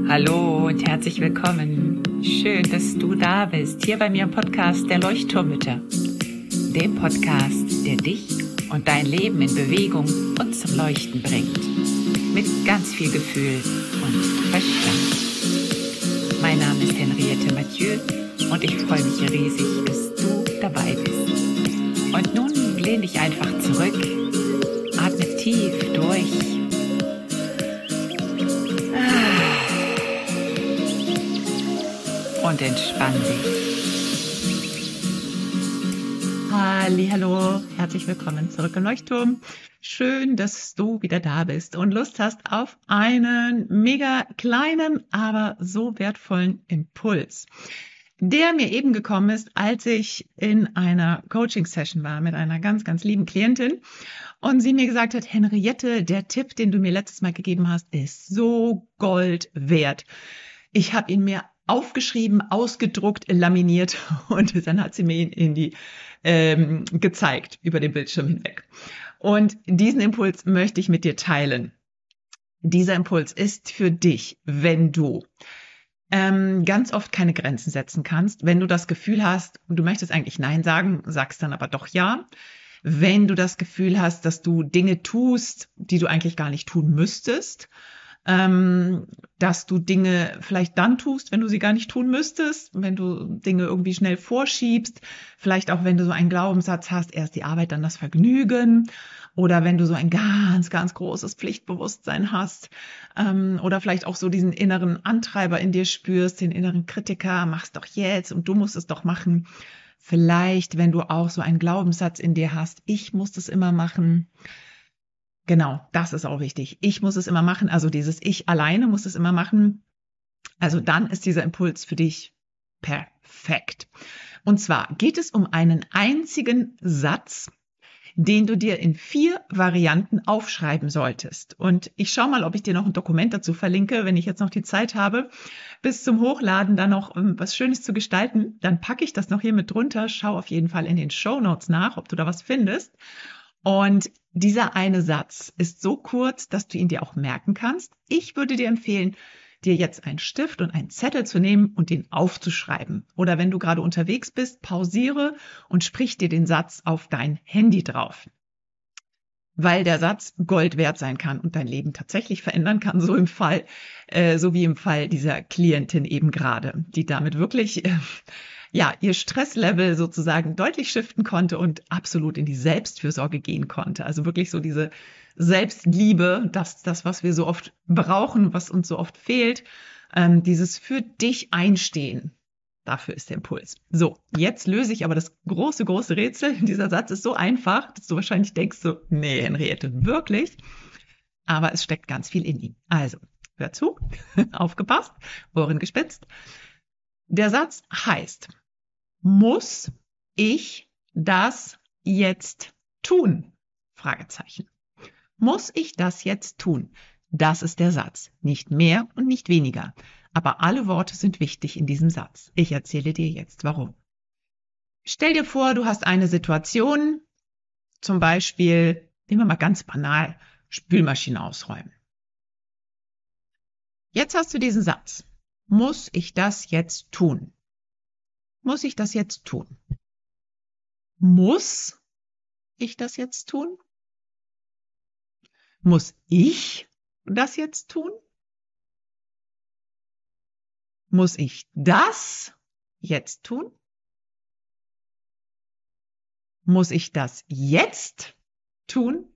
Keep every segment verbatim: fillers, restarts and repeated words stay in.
Hallo und herzlich willkommen. Schön, dass du da bist, hier bei mir im Podcast der Leuchtturmmütter. Dem Podcast, der dich und dein Leben in Bewegung und zum Leuchten bringt. Mit ganz viel Gefühl und Verstand. Mein Name ist Henriette Mathieu und ich freue mich riesig, dass du dabei bist. Und nun lehn dich einfach zurück, atme tief durch. Und entspann dich. Hallihallo, herzlich willkommen zurück im Leuchtturm. Schön, dass du wieder da bist und Lust hast auf einen mega kleinen, aber so wertvollen Impuls, der mir eben gekommen ist, als ich in einer Coaching-Session war mit einer ganz, ganz lieben Klientin und sie mir gesagt hat, Henriette, der Tipp, den du mir letztes Mal gegeben hast, ist so Gold wert. Ich habe ihn mir aufgeschrieben, ausgedruckt, laminiert und dann hat sie mir ihn in die ähm, gezeigt über den Bildschirm hinweg. Und diesen Impuls möchte ich mit dir teilen. Dieser Impuls ist für dich, wenn du ähm, ganz oft keine Grenzen setzen kannst, wenn du das Gefühl hast, du möchtest eigentlich Nein sagen, sagst dann aber doch Ja. Wenn du das Gefühl hast, dass du Dinge tust, die du eigentlich gar nicht tun müsstest, Ähm, dass du Dinge vielleicht dann tust, wenn du sie gar nicht tun müsstest, wenn du Dinge irgendwie schnell vorschiebst, vielleicht auch wenn du so einen Glaubenssatz hast, erst die Arbeit, dann das Vergnügen, oder wenn du so ein ganz, ganz großes Pflichtbewusstsein hast, ähm, oder vielleicht auch so diesen inneren Antreiber in dir spürst, den inneren Kritiker, mach's doch jetzt und du musst es doch machen. Vielleicht, wenn du auch so einen Glaubenssatz in dir hast, ich muss das immer machen. Genau, das ist auch wichtig. Ich muss es immer machen, also dieses Ich alleine muss es immer machen. Also dann ist dieser Impuls für dich perfekt. Und zwar geht es um einen einzigen Satz, den du dir in vier Varianten aufschreiben solltest. Und ich schaue mal, ob ich dir noch ein Dokument dazu verlinke, wenn ich jetzt noch die Zeit habe, bis zum Hochladen da noch was Schönes zu gestalten. Dann packe ich das noch hier mit drunter. Schau auf jeden Fall in den Shownotes nach, ob du da was findest. Und dieser eine Satz ist so kurz, dass du ihn dir auch merken kannst. Ich würde dir empfehlen, dir jetzt einen Stift und einen Zettel zu nehmen und den aufzuschreiben. Oder wenn du gerade unterwegs bist, pausiere und sprich dir den Satz auf dein Handy drauf. Weil der Satz Gold wert sein kann und dein Leben tatsächlich verändern kann, so im Fall, äh, so wie im Fall dieser Klientin eben gerade, die damit wirklich äh, ja, ihr Stresslevel sozusagen deutlich shiften konnte und absolut in die Selbstfürsorge gehen konnte. Also wirklich so diese Selbstliebe, das, das, was wir so oft brauchen, was uns so oft fehlt, ähm, dieses für dich einstehen. Dafür ist der Impuls. So, jetzt löse ich aber das große, große Rätsel. Dieser Satz ist so einfach, dass du wahrscheinlich denkst so, nee, Henriette, wirklich? Aber es steckt ganz viel in ihm. Also, hör zu, aufgepasst, Ohren gespitzt. Der Satz heißt, muss ich das jetzt tun? Fragezeichen. Muss ich das jetzt tun? Das ist der Satz. Nicht mehr und nicht weniger. Aber alle Worte sind wichtig in diesem Satz. Ich erzähle dir jetzt warum. Stell dir vor, du hast eine Situation, zum Beispiel, nehmen wir mal ganz banal, Spülmaschine ausräumen. Jetzt hast du diesen Satz. Muss ich das jetzt tun? Muss ich das jetzt tun? Muss ich das jetzt tun? Muss ich das jetzt tun? Muss ich das jetzt tun? Muss ich das jetzt tun?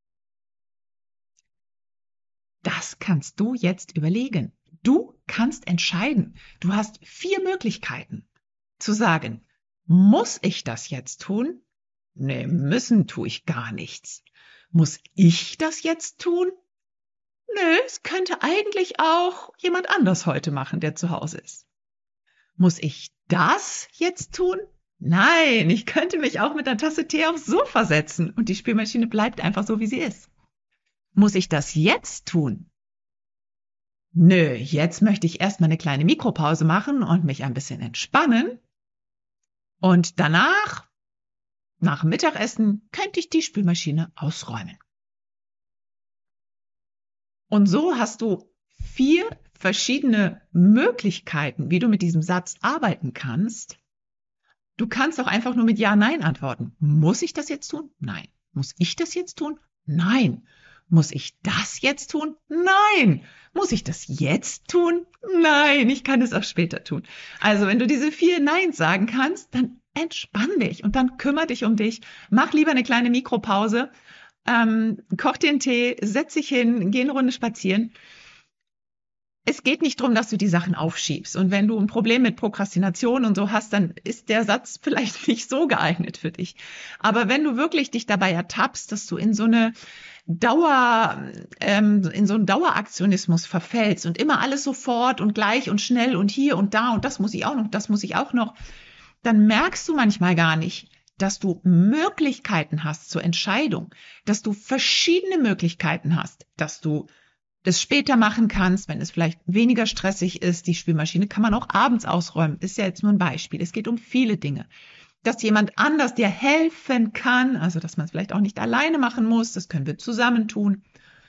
Das kannst du jetzt überlegen. Du kannst entscheiden. Du hast vier Möglichkeiten zu sagen, muss ich das jetzt tun? Nee, müssen tue ich gar nichts. Muss ich das jetzt tun? Nö, es könnte eigentlich auch jemand anders heute machen, der zu Hause ist. Muss ich das jetzt tun? Nein, ich könnte mich auch mit einer Tasse Tee aufs Sofa setzen und die Spülmaschine bleibt einfach so, wie sie ist. Muss ich das jetzt tun? Nö, jetzt möchte ich erstmal eine kleine Mikropause machen und mich ein bisschen entspannen. Und danach, nach dem Mittagessen, könnte ich die Spülmaschine ausräumen. Und so hast du vier verschiedene Möglichkeiten, wie du mit diesem Satz arbeiten kannst. Du kannst auch einfach nur mit Ja, Nein antworten. Muss ich das jetzt tun? Nein. Muss ich das jetzt tun? Nein. Muss ich das jetzt tun? Nein. Muss ich das jetzt tun? Nein. Ich kann es auch später tun. Also wenn du diese vier Neins sagen kannst, dann entspann dich und dann kümmere dich um dich. Mach lieber eine kleine Mikropause, ähm, koch dir einen Tee, setz dich hin, geh eine Runde spazieren. Es geht nicht darum, dass du die Sachen aufschiebst. Und wenn du ein Problem mit Prokrastination und so hast, dann ist der Satz vielleicht nicht so geeignet für dich. Aber wenn du wirklich dich dabei ertappst, dass du in so eine Dauer, ähm, in so einen Daueraktionismus verfällst und immer alles sofort und gleich und schnell und hier und da und das muss ich auch noch, das muss ich auch noch, dann merkst du manchmal gar nicht, dass du Möglichkeiten hast zur Entscheidung, dass du verschiedene Möglichkeiten hast, dass du das später machen kannst, wenn es vielleicht weniger stressig ist. Die Spülmaschine kann man auch abends ausräumen. Ist ja jetzt nur ein Beispiel. Es geht um viele Dinge. Dass jemand anders dir helfen kann, also dass man es vielleicht auch nicht alleine machen muss, das können wir zusammen tun.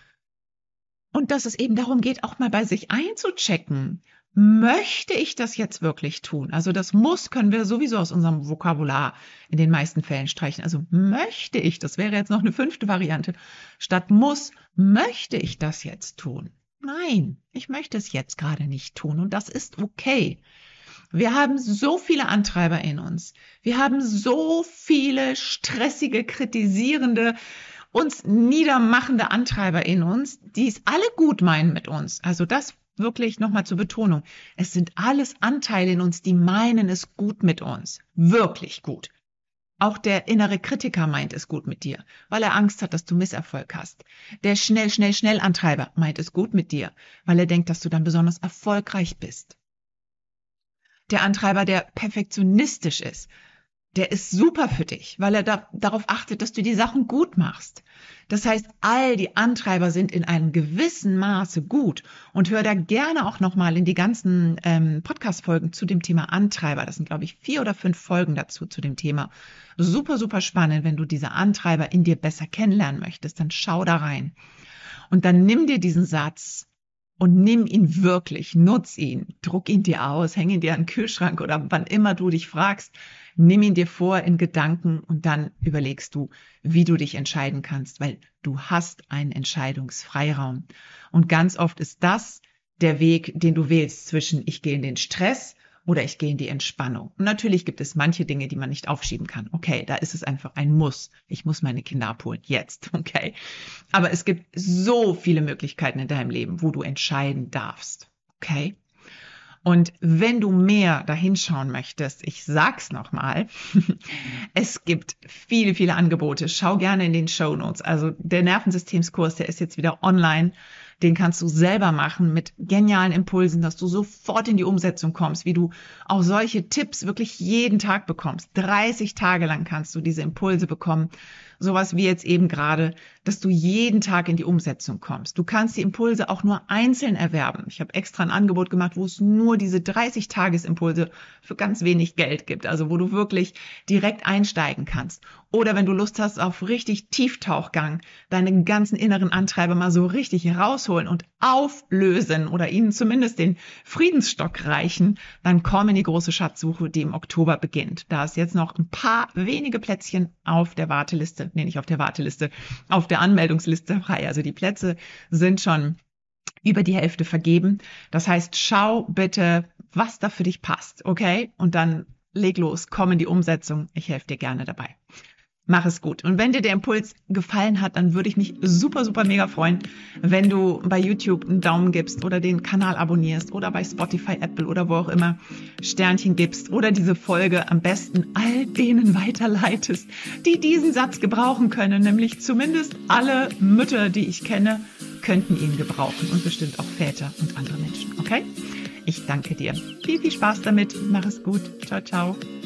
Und dass es eben darum geht, auch mal bei sich einzuchecken. Möchte ich das jetzt wirklich tun? Also das muss können wir sowieso aus unserem Vokabular in den meisten Fällen streichen. Also möchte ich, das wäre jetzt noch eine fünfte Variante. Statt muss, möchte ich das jetzt tun? Nein, ich möchte es jetzt gerade nicht tun und das ist okay. Wir haben so viele Antreiber in uns. Wir haben so viele stressige, kritisierende, uns niedermachende Antreiber in uns, die es alle gut meinen mit uns. Also das wirklich nochmal zur Betonung. Es sind alles Anteile in uns, die meinen es gut mit uns. Wirklich gut. Auch der innere Kritiker meint es gut mit dir, weil er Angst hat, dass du Misserfolg hast. Der schnell, schnell, schnell Antreiber meint es gut mit dir, weil er denkt, dass du dann besonders erfolgreich bist. Der Antreiber, der perfektionistisch ist, der ist super für dich, weil er da, darauf achtet, dass du die Sachen gut machst. Das heißt, all die Antreiber sind in einem gewissen Maße gut. Und hör da gerne auch nochmal in die ganzen ähm, Podcast-Folgen zu dem Thema Antreiber. Das sind, glaube ich, vier oder fünf Folgen dazu zu dem Thema. Super, super spannend. Wenn du diese Antreiber in dir besser kennenlernen möchtest, dann schau da rein. Und dann nimm dir diesen Satz und nimm ihn wirklich, nutz ihn, druck ihn dir aus, häng ihn dir an den Kühlschrank oder wann immer du dich fragst, nimm ihn dir vor in Gedanken und dann überlegst du, wie du dich entscheiden kannst, weil du hast einen Entscheidungsfreiraum. Und ganz oft ist das der Weg, den du wählst zwischen ich gehe in den Stress oder ich gehe in die Entspannung. Und natürlich gibt es manche Dinge, die man nicht aufschieben kann. Okay, da ist es einfach ein Muss. Ich muss meine Kinder abholen. Jetzt. Okay. Aber es gibt so viele Möglichkeiten in deinem Leben, wo du entscheiden darfst. Okay. Und wenn du mehr dahinschauen möchtest, ich sag's nochmal, es gibt viele, viele Angebote. Schau gerne in den Shownotes. Also der Nervensystemskurs, der ist jetzt wieder online. Den kannst du selber machen mit genialen Impulsen, dass du sofort in die Umsetzung kommst, wie du auch solche Tipps wirklich jeden Tag bekommst. dreißig Tage lang kannst du diese Impulse bekommen. Sowas wie jetzt eben gerade, dass du jeden Tag in die Umsetzung kommst. Du kannst die Impulse auch nur einzeln erwerben. Ich habe extra ein Angebot gemacht, wo es nur diese dreißig Tagesimpulse für ganz wenig Geld gibt. Also wo du wirklich direkt einsteigen kannst. Oder wenn du Lust hast auf richtig Tieftauchgang, deine ganzen inneren Antreiber mal so richtig rausholen und auflösen oder ihnen zumindest den Friedensstock reichen, dann komm in die große Schatzsuche, die im Oktober beginnt. Da ist jetzt noch ein paar wenige Plätzchen auf der Warteliste, nee, nicht auf der Warteliste, auf der Anmeldungsliste frei. Also die Plätze sind schon über die Hälfte vergeben. Das heißt, schau bitte, was da für dich passt, okay? Und dann leg los, komm in die Umsetzung. Ich helfe dir gerne dabei. Mach es gut. Und wenn dir der Impuls gefallen hat, dann würde ich mich super, super mega freuen, wenn du bei YouTube einen Daumen gibst oder den Kanal abonnierst oder bei Spotify, Apple oder wo auch immer Sternchen gibst oder diese Folge am besten all denen weiterleitest, die diesen Satz gebrauchen können, nämlich zumindest alle Mütter, die ich kenne, könnten ihn gebrauchen und bestimmt auch Väter und andere Menschen. Okay? Ich danke dir. Viel, viel Spaß damit. Mach es gut. Ciao, ciao.